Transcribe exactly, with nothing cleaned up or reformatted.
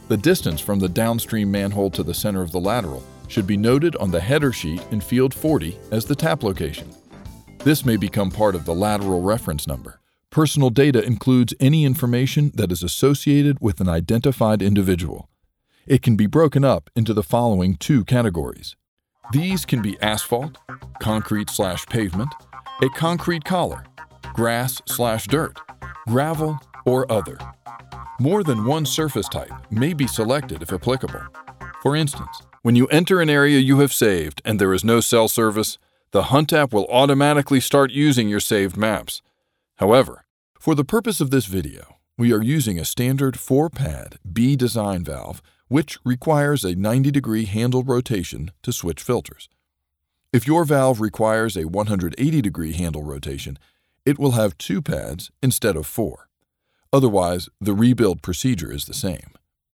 The distance from the downstream manhole to the center of the lateral should be noted on the header sheet in field forty as the tap location. This may become part of the lateral reference number. Personal data includes any information that is associated with an identified individual. It can be broken up into the following two categories. These can be asphalt, concrete slash pavement, a concrete collar, grass slash dirt, gravel, or other. More than one surface type may be selected if applicable. For instance, when you enter an area you have saved and there is no cell service, the Hunt app will automatically start using your saved maps. However, for the purpose of this video, we are using a standard four-pad B design valve which requires a ninety degree handle rotation to switch filters. If your valve requires a one hundred eighty degree handle rotation, it will have two pads instead of four. Otherwise, the rebuild procedure is the same.